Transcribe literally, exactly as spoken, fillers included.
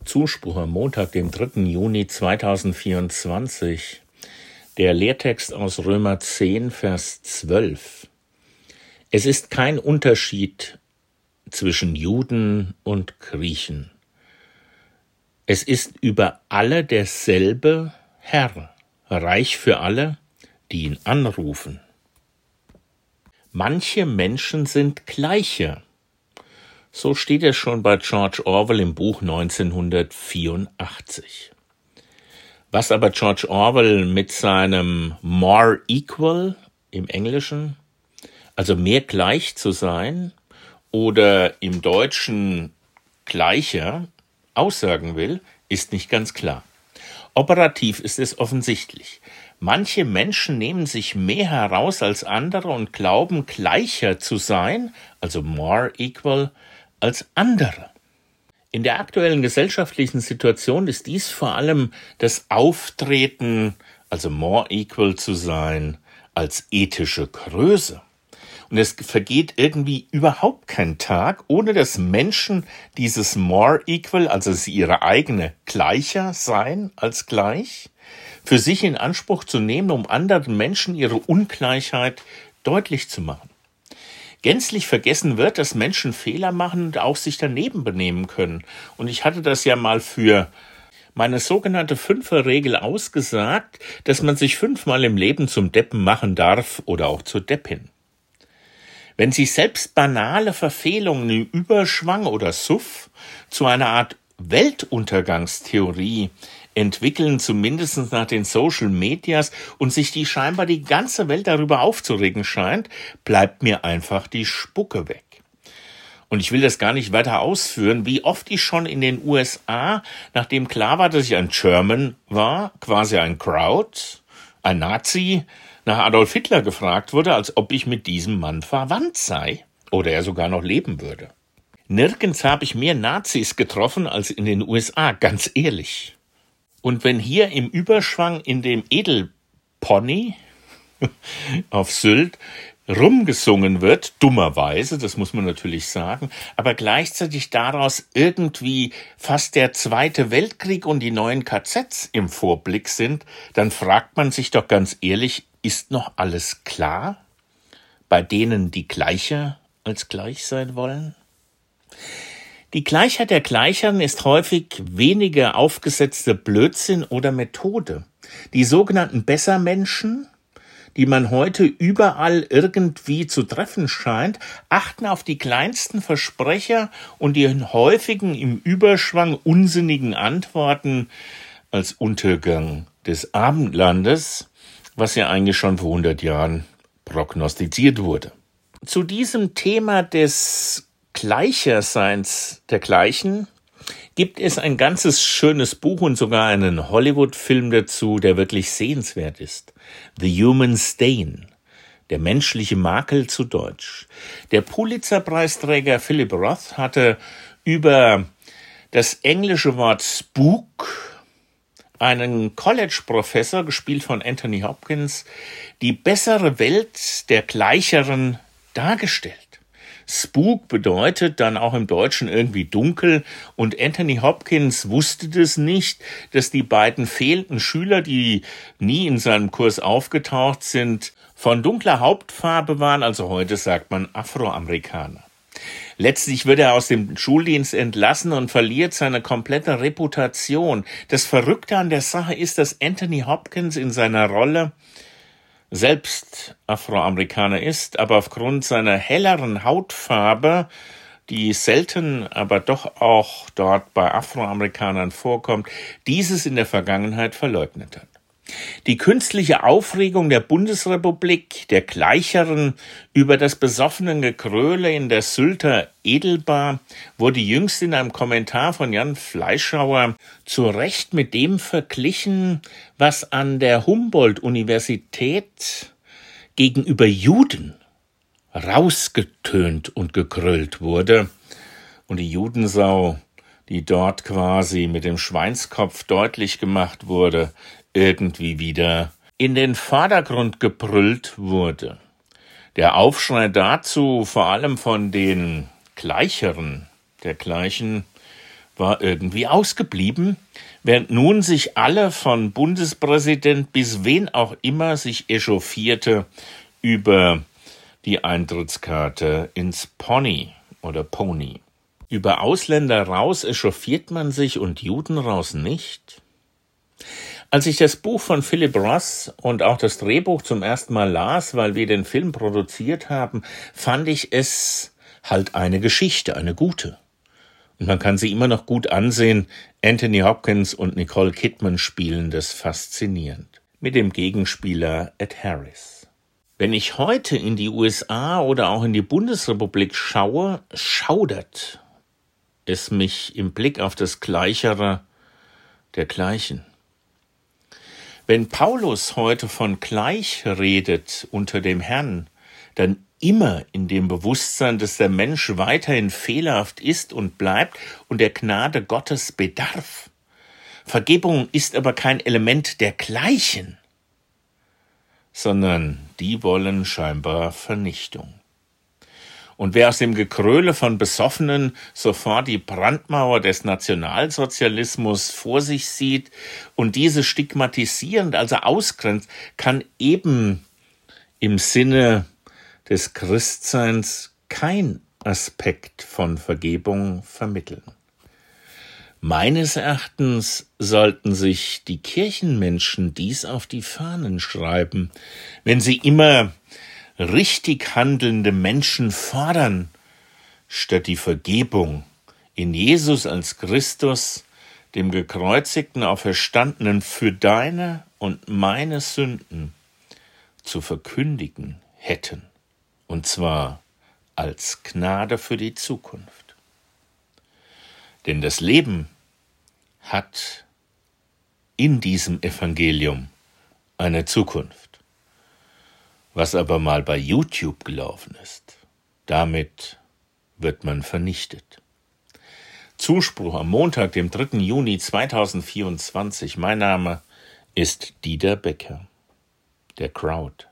Zuspruch am Montag, dem dritten Juni zweitausendvierundzwanzig. Der Lehrtext aus Römer zehn, Vers zwölf. Es ist kein Unterschied zwischen Juden und Griechen. Es ist über alle derselbe Herr, reich für alle, die ihn anrufen. Manche Menschen sind gleicher. So steht es schon bei George Orwell im Buch neunzehnhundertvierundachtzig. Was aber George Orwell mit seinem more equal im Englischen, also mehr gleich zu sein, oder im Deutschen gleicher aussagen will, ist nicht ganz klar. Operativ ist es offensichtlich. Manche Menschen nehmen sich mehr heraus als andere und glauben gleicher zu sein, also more equal, als andere. In der aktuellen gesellschaftlichen Situation ist dies vor allem das Auftreten, also more equal zu sein, als ethische Größe. Und es vergeht irgendwie überhaupt kein Tag, ohne dass Menschen dieses more equal, also sie ihre eigene gleicher sein als gleich, für sich in Anspruch zu nehmen, um anderen Menschen ihre Ungleichheit deutlich zu machen. Gänzlich vergessen wird, dass Menschen Fehler machen und auch sich daneben benehmen können. Und ich hatte das ja mal für meine sogenannte Fünferregel ausgesagt, dass man sich fünfmal im Leben zum Deppen machen darf oder auch zur Deppin. Wenn sich selbst banale Verfehlungen im Überschwang oder Suff zu einer Art Weltuntergangstheorie entwickeln, zumindest nach den Social Medias, und sich die scheinbar die ganze Welt darüber aufzuregen scheint, bleibt mir einfach die Spucke weg. Und ich will das gar nicht weiter ausführen, wie oft ich schon in den U S A, nachdem klar war, dass ich ein German war, quasi ein Crowd, ein Nazi, nach Adolf Hitler gefragt wurde, als ob ich mit diesem Mann verwandt sei oder er sogar noch leben würde. Nirgends habe ich mehr Nazis getroffen als in den U S A, ganz ehrlich. Und wenn hier im Überschwang in dem Edelpony auf Sylt rumgesungen wird, dummerweise, das muss man natürlich sagen, aber gleichzeitig daraus irgendwie fast der Zweite Weltkrieg und die neuen K Zs im Vorblick sind, dann fragt man sich doch ganz ehrlich, ist noch alles klar bei denen, die gleicher als gleich sein wollen? Die Gleichheit der Gleichern ist häufig weniger aufgesetzte Blödsinn oder Methode. Die sogenannten Bessermenschen, die man heute überall irgendwie zu treffen scheint, achten auf die kleinsten Versprecher und die häufigen im Überschwang unsinnigen Antworten als Untergang des Abendlandes, was ja eigentlich schon vor hundert Jahren prognostiziert wurde. Zu diesem Thema des Gleicherseins dergleichen gibt es ein ganzes schönes Buch und sogar einen Hollywood-Film dazu, der wirklich sehenswert ist. The Human Stain, der menschliche Makel zu Deutsch. Der Pulitzer-Preisträger Philip Roth hatte über das englische Wort Spook einen College-Professor, gespielt von Anthony Hopkins, die bessere Welt der Gleicheren dargestellt. Spook bedeutet dann auch im Deutschen irgendwie dunkel, und Anthony Hopkins wusste das nicht, dass die beiden fehlenden Schüler, die nie in seinem Kurs aufgetaucht sind, von dunkler Hauptfarbe waren, also heute sagt man Afroamerikaner. Letztlich wird er aus dem Schuldienst entlassen und verliert seine komplette Reputation. Das Verrückte an der Sache ist, dass Anthony Hopkins in seiner Rolle selbst Afroamerikaner ist, aber aufgrund seiner helleren Hautfarbe, die selten, aber doch auch dort bei Afroamerikanern vorkommt, dieses in der Vergangenheit verleugnet hat. Die künstliche Aufregung der Bundesrepublik, der Gleicheren, über das besoffene Gekröle in der Sylter Edelbar wurde jüngst in einem Kommentar von Jan Fleischhauer zu Recht mit dem verglichen, was an der Humboldt-Universität gegenüber Juden rausgetönt und gekrölt wurde. Und die Judensau, die dort quasi mit dem Schweinskopf deutlich gemacht wurde, irgendwie wieder in den Vordergrund gebrüllt wurde. Der Aufschrei dazu, vor allem von den Gleicheren dergleichen, war irgendwie ausgeblieben, während nun sich alle von Bundespräsident bis wen auch immer sich echauffierte über die Eintrittskarte ins Pony oder Pony. Über Ausländer raus echauffiert man sich und Juden raus nicht? Als ich das Buch von Philip Roth und auch das Drehbuch zum ersten Mal las, weil wir den Film produziert haben, fand ich es halt eine Geschichte, eine gute. Und man kann sie immer noch gut ansehen. Anthony Hopkins und Nicole Kidman spielen das faszinierend. Mit dem Gegenspieler Ed Harris. Wenn ich heute in die U S A oder auch in die Bundesrepublik schaue, schaudert es mich im Blick auf das Gleichere dergleichen. Wenn Paulus heute von gleich redet unter dem Herrn, dann immer in dem Bewusstsein, dass der Mensch weiterhin fehlerhaft ist und bleibt und der Gnade Gottes bedarf. Vergebung ist aber kein Element dergleichen, sondern die wollen scheinbar Vernichtung. Und wer aus dem Gekröle von Besoffenen sofort die Brandmauer des Nationalsozialismus vor sich sieht und diese stigmatisierend, also ausgrenzt, kann eben im Sinne des Christseins kein Aspekt von Vergebung vermitteln. Meines Erachtens sollten sich die Kirchenmenschen dies auf die Fahnen schreiben, wenn sie immer richtig handelnde Menschen fordern, statt die Vergebung in Jesus als Christus, dem gekreuzigten Auferstandenen, für deine und meine Sünden zu verkündigen hätten, und zwar als Gnade für die Zukunft. Denn das Leben hat in diesem Evangelium eine Zukunft. Was aber mal bei YouTube gelaufen ist, damit wird man vernichtet. Zuspruch am Montag, dem dritten Juni zweitausendvierundzwanzig. Mein Name ist Dieter Becker, der Crowd.